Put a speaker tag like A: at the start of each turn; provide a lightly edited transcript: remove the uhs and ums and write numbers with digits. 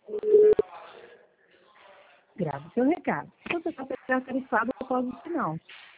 A: Grave seu recado. Você está tarifado após o sinal.